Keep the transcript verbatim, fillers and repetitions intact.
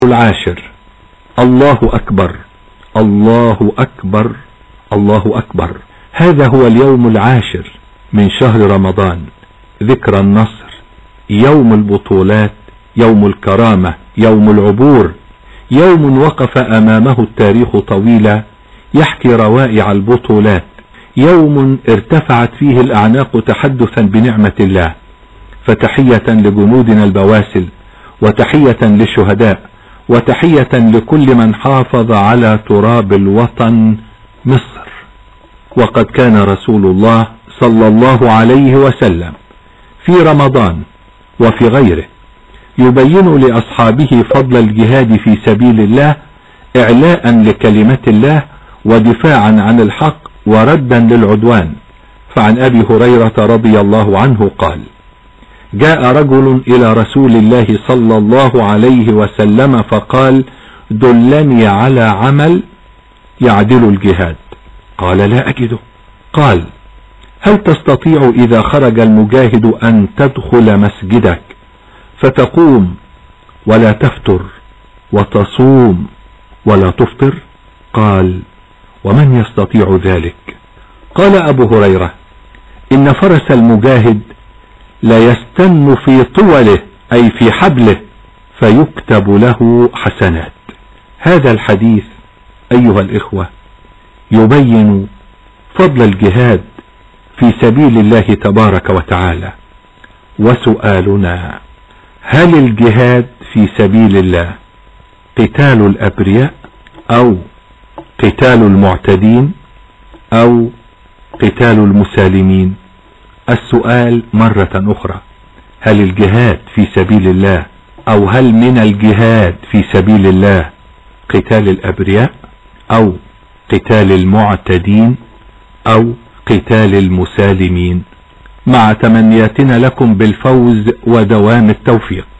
العاشر. الله أكبر، الله أكبر، الله أكبر. هذا هو اليوم العاشر من شهر رمضان، ذكرى النصر، يوم البطولات، يوم الكرامة، يوم العبور، يوم وقف أمامه التاريخ طويلا يحكي روائع البطولات، يوم ارتفعت فيه الأعناق تحدثا بنعمة الله. فتحية لجنودنا البواسل، وتحية للشهداء، وتحية لكل من حافظ على تراب الوطن مصر. وقد كان رسول الله صلى الله عليه وسلم في رمضان وفي غيره يبين لأصحابه فضل الجهاد في سبيل الله، إعلاء لكلمة الله ودفاعا عن الحق وردا للعدوان. فعن أبي هريرة رضي الله عنه قال: جاء رجل إلى رسول الله صلى الله عليه وسلم فقال: دلني على عمل يعدل الجهاد. قال: لا أجده. قال: هل تستطيع إذا خرج المجاهد أن تدخل مسجدك فتقوم ولا تفتر وتصوم ولا تفطر؟ قال: ومن يستطيع ذلك؟ قال أبو هريرة: إن فرس المجاهد لا يستن في طوله أي في حبله فيكتب له حسنات. هذا الحديث أيها الإخوة يبين فضل الجهاد في سبيل الله تبارك وتعالى. وسؤالنا: هل الجهاد في سبيل الله قتال الأبرياء أو قتال المعتدين أو قتال المسالمين؟ السؤال مرة أخرى: هل الجهاد في سبيل الله أو هل من الجهاد في سبيل الله قتال الأبرياء أو قتال المعتدين أو قتال المسالمين؟ مع تمنياتنا لكم بالفوز ودوام التوفيق.